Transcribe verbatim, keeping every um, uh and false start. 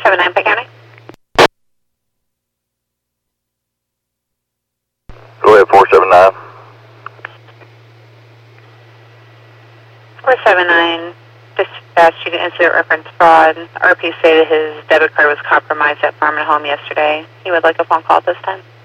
seven nine, Pike County. Go ahead, four seven nine. four seven nine, dispatch due to incident reference fraud. R P stated his debit card was compromised at Farm and Home yesterday. He would like a phone call at this time.